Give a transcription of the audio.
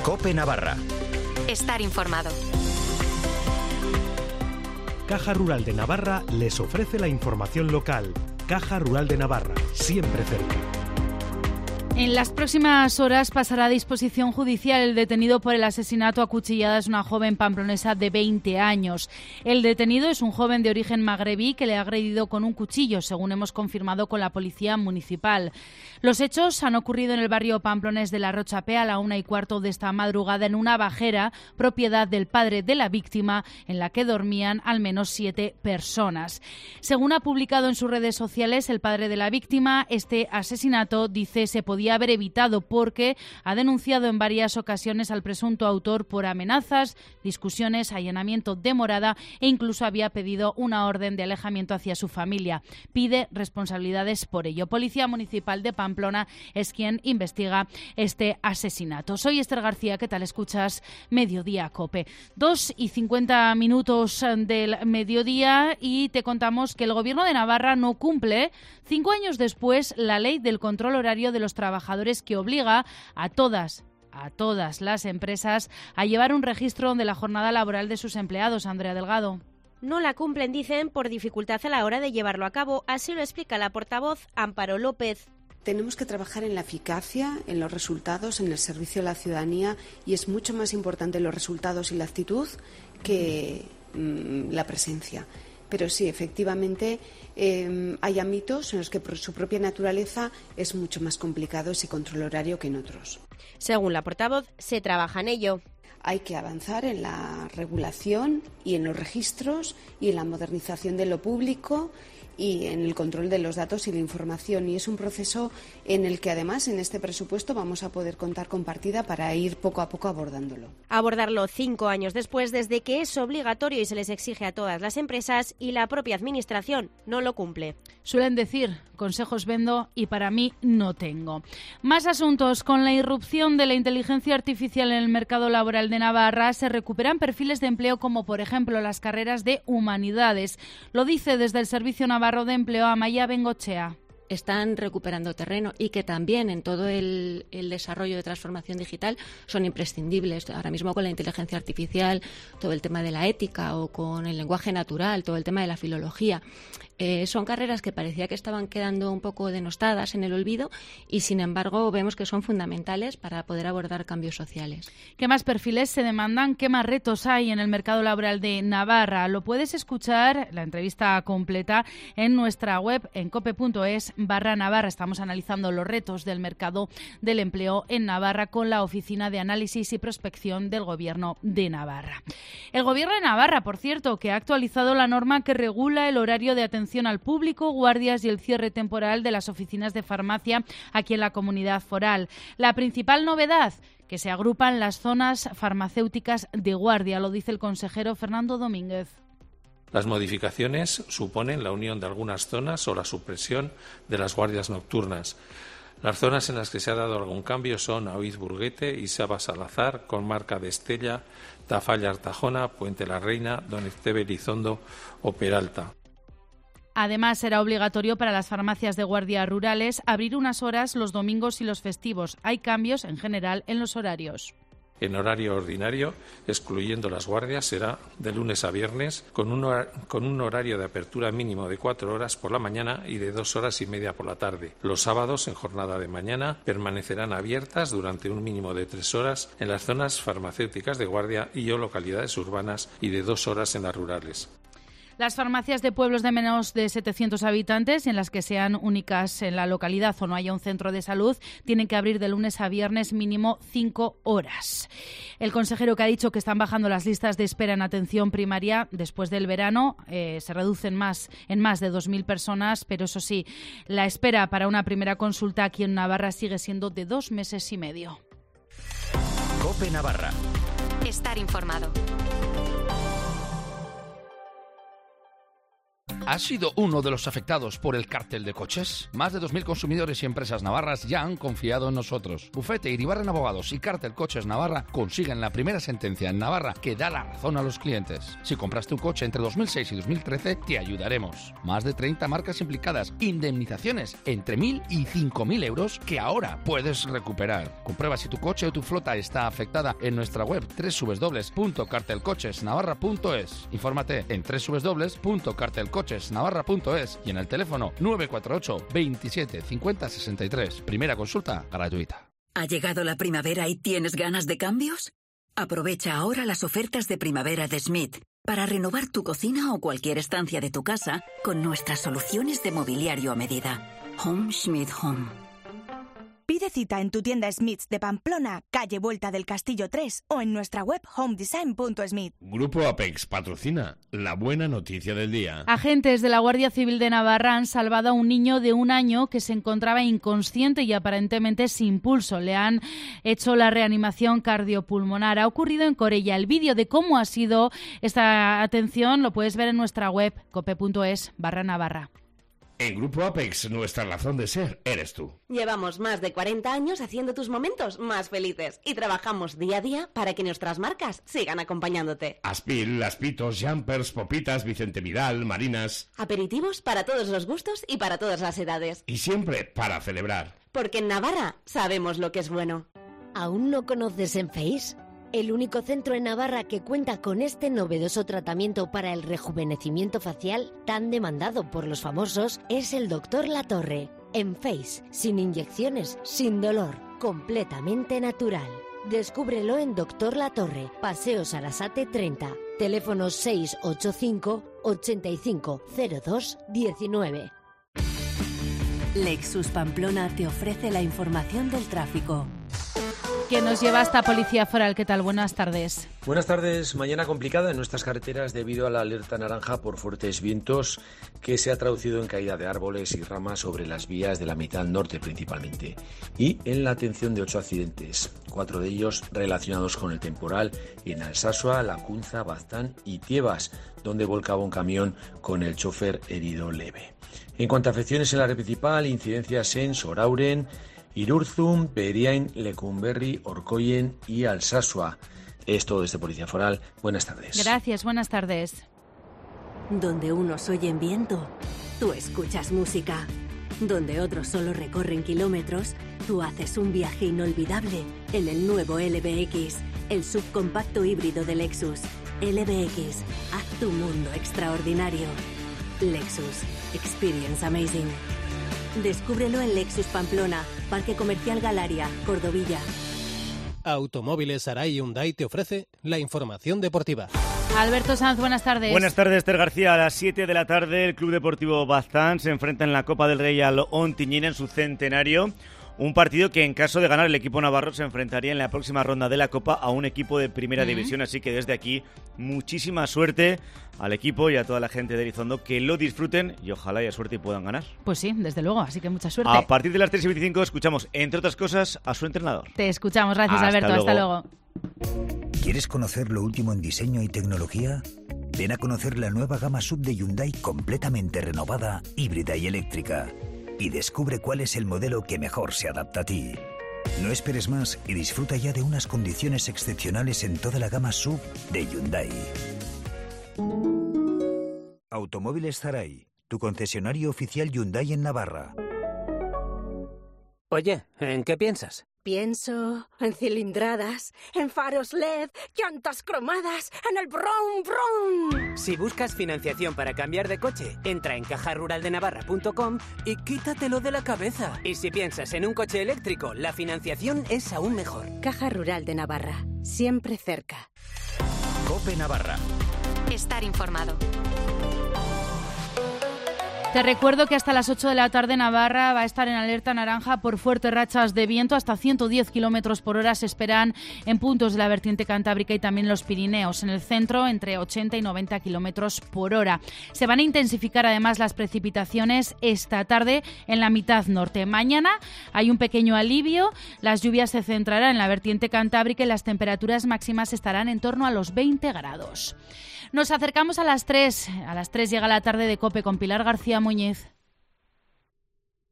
COPE Navarra. Estar informado. Caja Rural de Navarra les ofrece la información local. Caja Rural de Navarra, siempre cerca. En las próximas horas pasará a disposición judicial el detenido por el asesinato a cuchilladas de una joven pamplonesa de 20 años. El detenido es un joven de origen magrebí que le ha agredido con un cuchillo, según hemos confirmado con la policía municipal. Los hechos han ocurrido en el barrio pamplonés de La Rochapea a la 1:15 de esta madrugada en una bajera, propiedad del padre de la víctima, en la que dormían al menos 7 personas. Según ha publicado en sus redes sociales el padre de la víctima, este asesinato, dice, se podía haber evitado porque ha denunciado en varias ocasiones al presunto autor por amenazas, discusiones, allanamiento de morada e incluso había pedido una orden de alejamiento hacia su familia. Pide responsabilidades por ello. Policía Municipal de Pamplona es quien investiga este asesinato. Soy Esther García, ¿qué tal? Escuchas Mediodía COPE. 2:50 del mediodía y te contamos que el Gobierno de Navarra no cumple, 5 años después, la ley del control horario de los trabajadores que obliga a todas las empresas a llevar un registro de la jornada laboral de sus empleados. Andrea Delgado. No la cumplen, dicen, por dificultad a la hora de llevarlo a cabo. Así lo explica la portavoz Amparo López. Tenemos que trabajar en la eficacia, en los resultados, en el servicio a la ciudadanía y es mucho más importante los resultados y la actitud que la presencia. Pero sí, efectivamente, hay ámbitos en los que por su propia naturaleza es mucho más complicado ese control horario que en otros. Según la portavoz, se trabaja en ello. Hay que avanzar en la regulación y en los registros y en la modernización de lo público y en el control de los datos y la información. Y es un proceso en el que, además, en este presupuesto vamos a poder contar con partida para ir poco a poco abordándolo. Abordarlo 5 años después, desde que es obligatorio y se les exige a todas las empresas y la propia Administración no lo cumple. Suelen decir, consejos vendo y para mí no tengo. Más asuntos. Con la irrupción de la inteligencia artificial en el mercado laboral de Navarra se recuperan perfiles de empleo como, por ejemplo, las carreras de humanidades. Lo dice desde el Servicio Navarro de Empleo Amaya Bengochea. Están recuperando terreno y que también en todo el desarrollo de transformación digital son imprescindibles. Ahora mismo con la inteligencia artificial, todo el tema de la ética o con el lenguaje natural, todo el tema de la filología. Son carreras que parecía que estaban quedando un poco denostadas en el olvido y, sin embargo, vemos que son fundamentales para poder abordar cambios sociales. ¿Qué más perfiles se demandan? ¿Qué más retos hay en el mercado laboral de Navarra? Lo puedes escuchar, la entrevista completa, en nuestra web en cope.es/Navarra. Estamos analizando los retos del mercado del empleo en Navarra con la Oficina de Análisis y Prospección del Gobierno de Navarra. El Gobierno de Navarra, por cierto, que ha actualizado la norma que regula el horario de atención al público, guardias y el cierre temporal de las oficinas de farmacia aquí en la comunidad foral. La principal novedad, que se agrupan las zonas farmacéuticas de guardia, lo dice el consejero Fernando Domínguez. Las modificaciones suponen la unión de algunas zonas o la supresión de las guardias nocturnas. Las zonas en las que se ha dado algún cambio son Aoiz Burguete, Isaba Salazar, Comarca de Estella, Tafalla Artajona, Puente la Reina, Don Esteve Elizondo o Peralta. Además, será obligatorio para las farmacias de guardia rurales abrir unas horas los domingos y los festivos. Hay cambios, en general, en los horarios. En horario ordinario, excluyendo las guardias, será de lunes a viernes, con un horario de apertura mínimo de 4 horas por la mañana y de 2 horas y media por la tarde. Los sábados, en jornada de mañana, permanecerán abiertas durante un mínimo de 3 horas en las zonas farmacéuticas de guardia y o localidades urbanas y de 2 horas en las rurales. Las farmacias de pueblos de menos de 700 habitantes y en las que sean únicas en la localidad o no haya un centro de salud tienen que abrir de lunes a viernes mínimo 5 horas. El consejero que ha dicho que están bajando las listas de espera en atención primaria después del verano, se reducen en más de 2.000 personas, pero eso sí, la espera para una primera consulta aquí en Navarra sigue siendo de 2 meses y medio. COPE Navarra. Estar informado. ¿Has sido uno de los afectados por el cártel de coches? Más de 2.000 consumidores y empresas navarras ya han confiado en nosotros. Bufete Iribarren Abogados y Cártel Coches Navarra consiguen la primera sentencia en Navarra que da la razón a los clientes. Si compraste un coche entre 2006 y 2013, te ayudaremos. Más de 30 marcas implicadas, indemnizaciones entre 1.000 y 5.000 euros que ahora puedes recuperar. Comprueba si tu coche o tu flota está afectada en nuestra web www.cartelcochesnavarra.es. Infórmate en www.cartelcochesnavarra.es y en el teléfono 948 27 50 63. Primera consulta gratuita. ¿Ha llegado la primavera y tienes ganas de cambios? Aprovecha ahora las ofertas de primavera de Schmidt para renovar tu cocina o cualquier estancia de tu casa con nuestras soluciones de mobiliario a medida. Home Schmidt Home. Pide cita en tu tienda Smiths de Pamplona, calle Vuelta del Castillo 3 o en nuestra web homedesign.smith. Grupo Apex patrocina la buena noticia del día. Agentes de la Guardia Civil de Navarra han salvado a un niño de 1 año que se encontraba inconsciente y aparentemente sin pulso. Le han hecho la reanimación cardiopulmonar. Ha ocurrido en Corella. El vídeo de cómo ha sido esta atención lo puedes ver en nuestra web cope.es/Navarra. En Grupo Apex, nuestra razón de ser eres tú. Llevamos más de 40 años haciendo tus momentos más felices y trabajamos día a día para que nuestras marcas sigan acompañándote. Aspil, Aspitos, Jumpers, Popitas, Vicente Vidal, Marinas. Aperitivos para todos los gustos y para todas las edades. Y siempre para celebrar. Porque en Navarra sabemos lo que es bueno. ¿Aún no conoces Enfeis? El único centro en Navarra que cuenta con este novedoso tratamiento para el rejuvenecimiento facial tan demandado por los famosos es el Dr. Latorre. Enfeis, sin inyecciones, sin dolor, completamente natural. Descúbrelo en Dr. Latorre, Paseo Sarasate 30, teléfono 685 85 02 19. Lexus Pamplona te ofrece la información del tráfico. Que nos lleva hasta Policía Foral. ¿Qué tal? Buenas tardes. Buenas tardes. Mañana complicada en nuestras carreteras debido a la alerta naranja por fuertes vientos que se ha traducido en caída de árboles y ramas sobre las vías de la mitad norte principalmente y en la atención de 8 accidentes, 4 de ellos relacionados con el temporal en Alsasua, Lacunza, Baztán y Tiebas, donde volcaba un camión con el chofer herido leve. En cuanto a afecciones en la red principal, incidencias en Sorauren, Irurzun, Beriain, Lecumberri, Orkoien y Alsasua. Es todo desde Policía Foral. Buenas tardes. Gracias, buenas tardes. Donde unos oyen viento, tú escuchas música. Donde otros solo recorren kilómetros, tú haces un viaje inolvidable en el nuevo LBX, el subcompacto híbrido de Lexus. LBX, haz tu mundo extraordinario. Lexus, experience amazing. Descúbrelo en Lexus Pamplona, Parque Comercial Galaria, Cordovilla. Automóviles Arai Hyundai te ofrece la información deportiva. Alberto Sanz, buenas tardes. Buenas tardes, Esther García. A las 7 de la tarde el Club Deportivo Baztán se enfrenta en la Copa del Rey al Ontinyent en su centenario. Un partido que en caso de ganar el equipo navarro se enfrentaría en la próxima ronda de la Copa a un equipo de primera división. Así que desde aquí muchísima suerte al equipo y a toda la gente de Elizondo, que lo disfruten y ojalá haya suerte y puedan ganar. Pues sí, desde luego, así que mucha suerte. A partir de las 3:25 escuchamos, entre otras cosas, a su entrenador. Te escuchamos, gracias Alberto, hasta luego. ¿Quieres conocer lo último en diseño y tecnología? Ven a conocer la nueva gama SUV de Hyundai completamente renovada, híbrida y eléctrica. Y descubre cuál es el modelo que mejor se adapta a ti. No esperes más y disfruta ya de unas condiciones excepcionales en toda la gama SUV de Hyundai. Automóviles Zaray, tu concesionario oficial Hyundai en Navarra. Oye, ¿en qué piensas? Pienso en cilindradas, en faros LED, llantas cromadas, en el brum brum. Si buscas financiación para cambiar de coche, entra en cajaruraldenavarra.com y quítatelo de la cabeza. Y si piensas en un coche eléctrico, la financiación es aún mejor. Caja Rural de Navarra, siempre cerca. COPE Navarra. Estar informado. Te recuerdo que hasta las 8 de la tarde Navarra va a estar en alerta naranja por fuertes rachas de viento. Hasta 110 kilómetros por hora se esperan en puntos de la vertiente cantábrica y también los Pirineos. En el centro, entre 80 y 90 kilómetros por hora. Se van a intensificar además las precipitaciones esta tarde en la mitad norte. Mañana hay un pequeño alivio. Las lluvias se centrarán en la vertiente cantábrica y las temperaturas máximas estarán en torno a los 20 grados. Nos acercamos a las 3. A las 3 llega la tarde de COPE con Pilar García Muñiz.